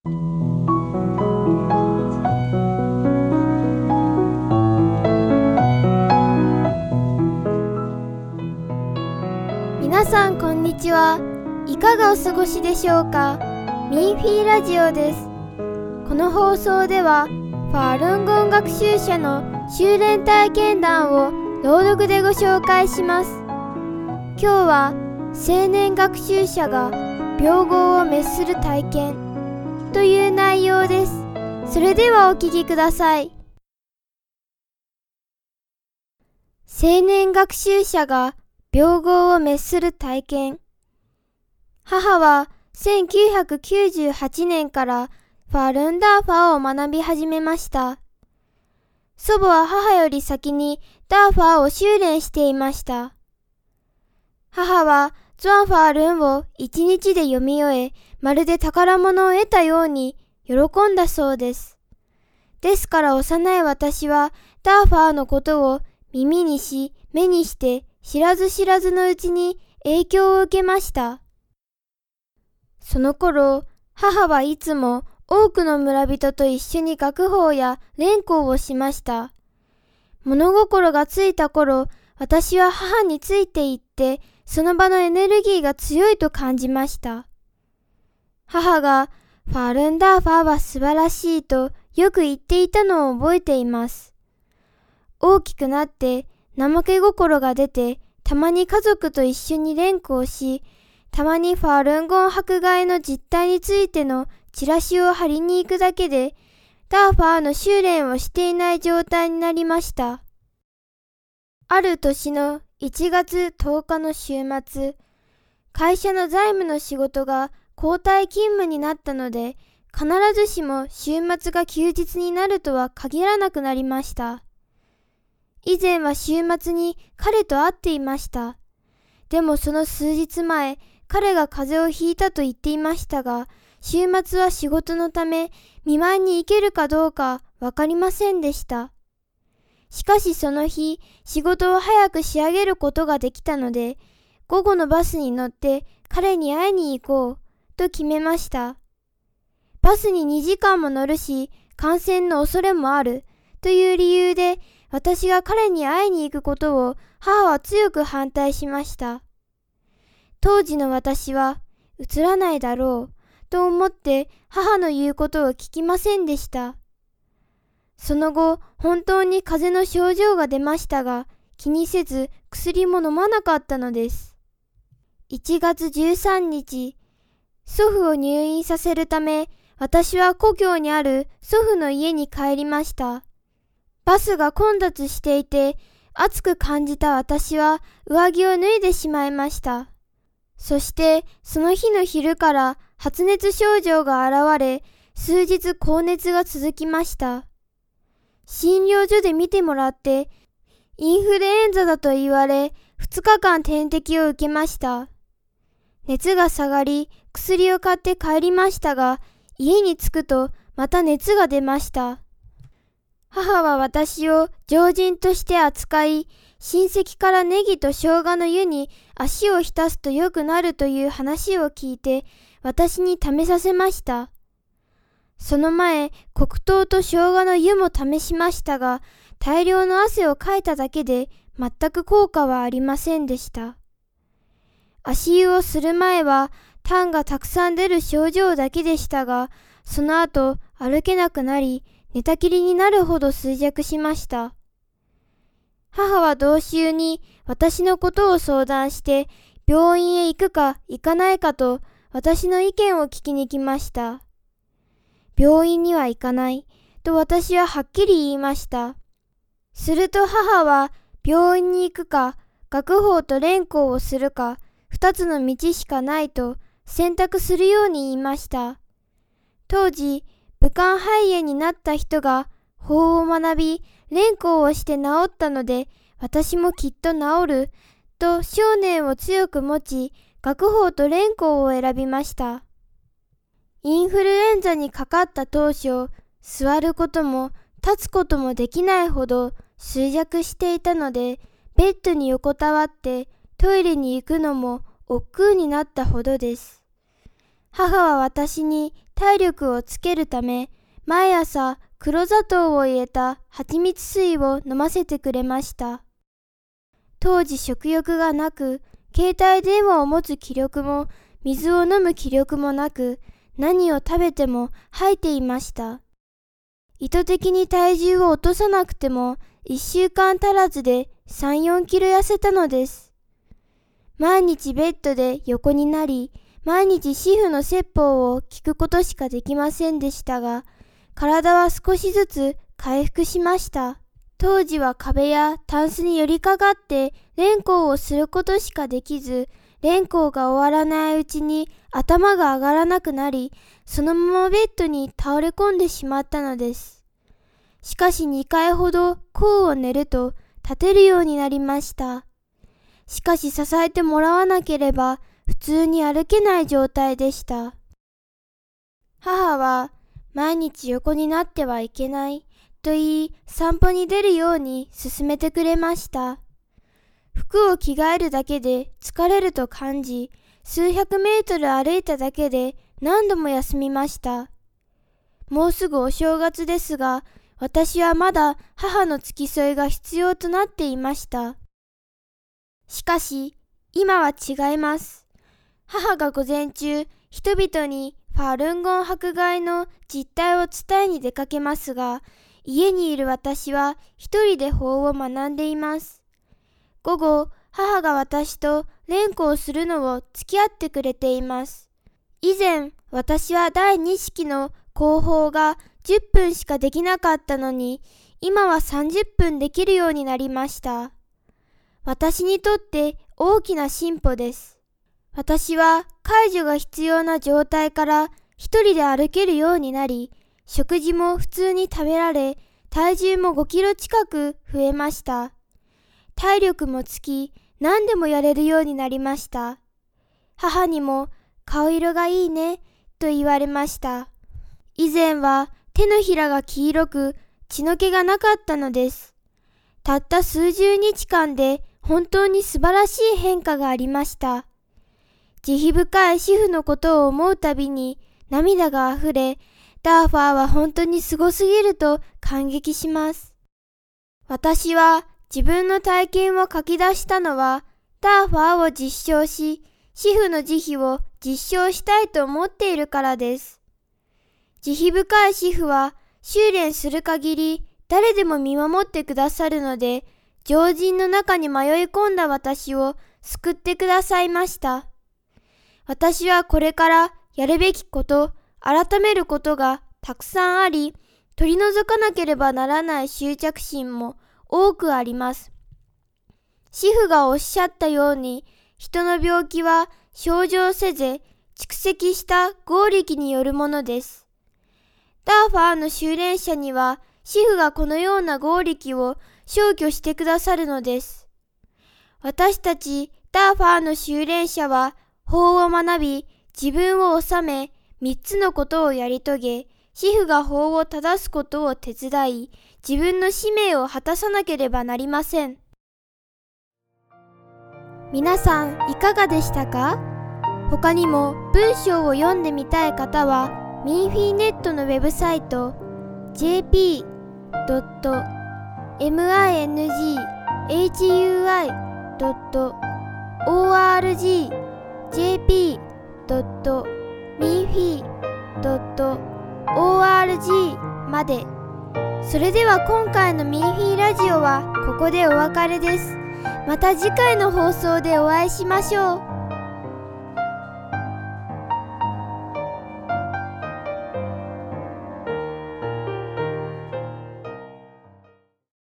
皆さんこんにちは。いかがお過ごしでしょうか。ミンフィーラジオです。この放送ではファールンゴン学習者の修練体験談を朗読でご紹介します。今日は青年学習者が病号を滅する体験という内容です。それではお聞きください。青年学習者が病号を滅する体験。母は1998年からファールンダーファーを学び始めました。祖母は母より先にダーファーを修練していました。母はゾアンファールンを一日で読み終え、まるで宝物を得たように喜んだそうです。ですから幼い私はダーファーのことを耳にし目にして知らず知らずのうちに影響を受けました。その頃、母はいつも多くの村人と一緒に学法や練功をしました。物心がついた頃、私は母について行って、その場のエネルギーが強いと感じました。母が、ファールンダーファーは素晴らしいとよく言っていたのを覚えています。大きくなって、怠け心が出て、たまに家族と一緒に練功し、たまにファールンゴン迫害の実態についてのチラシを貼りに行くだけで、ダーファーの修練をしていない状態になりました。ある年の1月10日の週末、会社の財務の仕事が交代勤務になったので、必ずしも週末が休日になるとは限らなくなりました。以前は週末に彼と会っていました。でもその数日前、彼が風邪をひいたと言っていましたが、週末は仕事のため見舞いに行けるかどうかわかりませんでした。しかしその日、仕事を早く仕上げることができたので、午後のバスに乗って彼に会いに行こうと決めました。バスに2時間も乗るし、感染の恐れもあるという理由で、私が彼に会いに行くことを母は強く反対しました。当時の私は、うつらないだろうと思って母の言うことを聞きませんでした。その後、本当に風邪の症状が出ましたが、気にせず薬も飲まなかったのです。1月13日、祖父を入院させるため、私は故郷にある祖父の家に帰りました。バスが混雑していて、暑く感じた私は上着を脱いでしまいました。そしてその日の昼から発熱症状が現れ、数日高熱が続きました。診療所で見てもらって、インフルエンザだと言われ、2日間点滴を受けました。熱が下がり、薬を買って帰りましたが、家に着くとまた熱が出ました。母は私を常人として扱い、親戚からネギと生姜の湯に足を浸すと良くなるという話を聞いて、私に試させました。その前、黒糖と生姜の湯も試しましたが、大量の汗をかいただけで全く効果はありませんでした。足湯をする前は、痰がたくさん出る症状だけでしたが、その後歩けなくなり、寝たきりになるほど衰弱しました。母は同秋に私のことを相談して、病院へ行くか行かないかと私の意見を聞きに来ました。病院には行かないと私ははっきり言いました。すると母は病院に行くか学法と練功をするか二つの道しかないと選択するように言いました。当時、武漢肺炎になった人が法を学び、練功をして治ったので、私もきっと治ると信念を強く持ち、学法と練功を選びました。インフルエンザにかかった当初、座ることも立つこともできないほど衰弱していたので、ベッドに横たわってトイレに行くのも億劫になったほどです。母は私に体力をつけるため、毎朝黒砂糖を入れた蜂蜜水を飲ませてくれました。当時食欲がなく、携帯電話を持つ気力も水を飲む気力もなく、何を食べても吐いていました。意図的に体重を落とさなくても1週間足らずで3、4キロ痩せたのです。毎日ベッドで横になり、毎日主婦の説法を聞くことしかできませんでしたが、体は少しずつ回復しました。当時は壁やタンスに寄りかかって連行をすることしかできず、連行が終わらないうちに頭が上がらなくなり、そのままベッドに倒れ込んでしまったのです。しかし2回ほど甲を寝ると立てるようになりました。しかし支えてもらわなければ普通に歩けない状態でした。母は毎日横になってはいけないと言い、散歩に出るように勧めてくれました。服を着替えるだけで疲れると感じ、数百メートル歩いただけで何度も休みました。もうすぐお正月ですが、私はまだ母の付き添いが必要となっていました。しかし、今は違います。母が午前中、人々にファルンゴン迫害の実態を伝えに出かけますが、家にいる私は一人で法を学んでいます。午後、母が私と連行するのを付き合ってくれています。以前、私は第2式の講法が10分しかできなかったのに、今は30分できるようになりました。私にとって大きな進歩です。私は介助が必要な状態から一人で歩けるようになり、食事も普通に食べられ、体重も5キロ近く増えました。体力もつき、何でもやれるようになりました。母にも顔色がいいねと言われました。以前は手のひらが黄色く血の気がなかったのです。たった数十日間で本当に素晴らしい変化がありました。慈悲深い主婦のことを思うたびに涙があふれ、ダーファーは本当にすごすぎると感激します。私は自分の体験を書き出したのは、ダーファーを実証し、主婦の慈悲を実証したいと思っているからです。慈悲深い主婦は修練する限り誰でも見守ってくださるので、常人の中に迷い込んだ私を救ってくださいました。私はこれからやるべきこと、改めることがたくさんあり、取り除かなければならない執着心も多くあります。師父がおっしゃったように、人の病気は症状せず蓄積した業力によるものです。ダーファーの修練者には、師父がこのような業力を消去してくださるのです。私たちダーファーの修練者は、法を学び、自分を治め、3つのことをやり遂げ、師父が法を正すことを手伝い、自分の使命を果たさなければなりません。皆さんいかがでしたか？他にも文章を読んでみたい方は、ミンフィネットのウェブサイト jp.minghui.org まで。それでは今回のミンフィラジオはここでお別れです。また次回の放送でお会いしましょう。